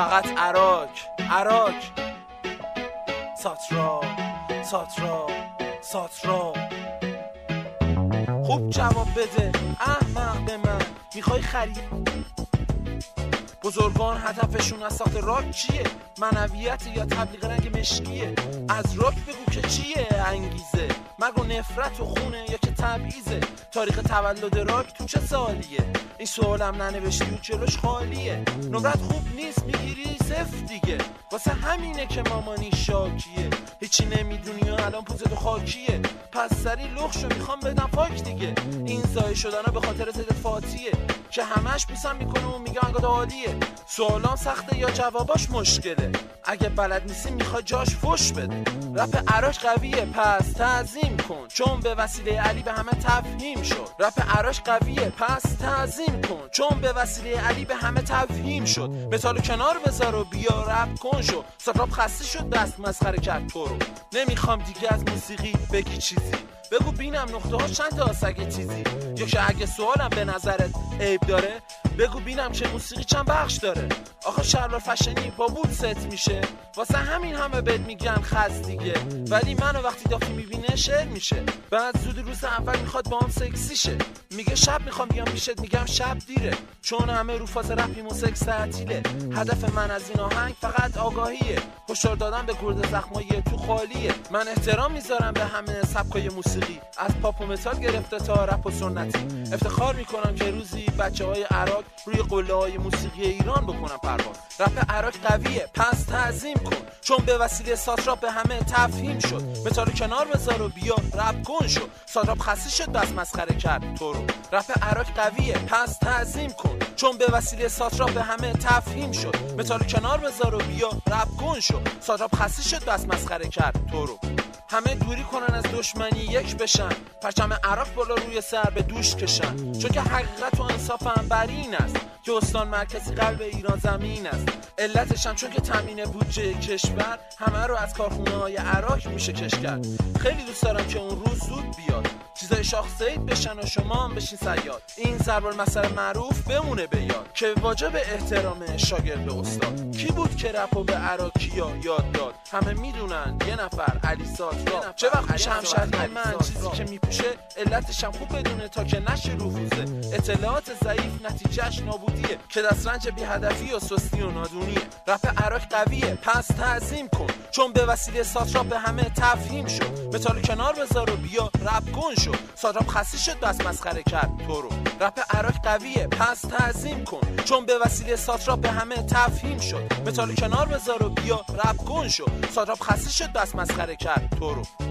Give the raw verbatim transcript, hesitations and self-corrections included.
فقط عراق عراق ساترا ساترا ساترا. خوب جواب بده احمق به من، میخوای خرید؟ بزرگان هدفشون از ساخت راک چیه؟ معنویت یا تبلیغ رنگ مشکیه؟ از راک بگو که چیه انگیزه؟ مگو نفرت و خونه یا که تبعیضه؟ تاریخ تولد راک تو چه سالیه؟ این سوالم ننوشتی و جلوش خالیه. نمرت خوب نیست میگیری صفر دیگه، واسه همینه که مامانی شاکیه. هیچی نمیدونی و الان پوزتو خاکیه، پس سری لخشو میخوام بدم فاک دیگه. این زای شدنها به خاطر زدت فاتیه که همش بوسم میکنه و میگه انگاد عالیه. سوالام سخته یا جواباش مشکله، اگه بلد نیستی میخوای جاش فش بده. رپ عراق قویه پس تعظیم کن، چون به وسیله علی به همه تفهیم شد. رپ عراق قویه پس تعظیم کن، چون به وسیله علی به همه تفهیم شد. متالو کنار بذار و بیا رپ کن شو. سراب خسته شد دست مسخره کرد تو رو. نمیخوام دیگه از موسیقی بگی چیزی، بگو بینم نقطه ها چند تا اگه چیزی. یا که اگه سوالم به نظرت عیب داره، بگو بینم چه موسیقی چند بخش داره. آخه شلوار فشنی با بود ست میشه، واسه همین همه بهت میگن خز دیگه. ولی منو وقتی دافی میبینه شعر میشه، بعد زود روز اول میخواد با هم سکسی شه. میگه شب میخوام بیام پیشت، میگم شب دیره، چون همه رو فاز رپیم و سکس تعطیله. هدف من از این آهنگ فقط آگاهیه، هشدار دادن به گرد زخمای تو خالیه. من احترام میذارم به همه سبکای موسیقی، از پاپ و متال گرفته تا رپ و سنتی. افتخار میکنم که روزی بچهای عراق روی قله‌های موسیقی ایران بکنم پرواز. رپ عراق قویه پس تعظیم کن، چون به وسیله ساتراب به همه تفهیم شد. متالو کنار بذار و بیا رپ کن شو. ساتراب خسته شد بس مسخره کرد تو رو. رپ عراق قویه پس تعظیم کن، چون به وسیله ساتراب به همه تفهیم شد. متالو کنار بذار و بیا رپ کن شو. ساتراب خسته شد بس مسخره کرد تو رو. همه دوری کنن از دشمنی یک بشن، پرچم عراق بالا روی سر به دوش کشن. چون که حقیقت و انصاف هم بر این است که استان مرکزی قلب ایران زمین است. علتش هم چون که تامین بودجه کشور همه رو از کارخونه های عراق میشه کش کرد. خیلی دوست دارم که اون روز زود بیاد، چیزای شاخصید بشن و شما هم بشین صیاد. این ضرب المثل معروف بمونه به یاد که واجب احترام شاگرد به استاد. کی بود که رپو به عراقیا یاد داد؟ همه میدونن یه نفر علی ساترا. چه وقت میشه همشهری من چیزی که میپوشه علتش هم خوب بدونه تا که نشه رفوزه. اطلاعات ضعیف نتیجهش نابودیه که دسترنج بی هدفی و سستی و نادونیه. رپ عراق قویه پس تعظیم کن، چون به وسیله ساترا به همه تفهیم شد. متالو کنار بذار و بیا رپ کن شو. ساتراب خسته شد بس مسخره کرد تو رو. رپ عراق قویه پس تعظیم کن، چون به وسیله ساتراب به همه تفهیم شد. متالو کنار بذار و بیا رپ کن شو. ساتراب خسته شد بس مسخره کرد تو رو.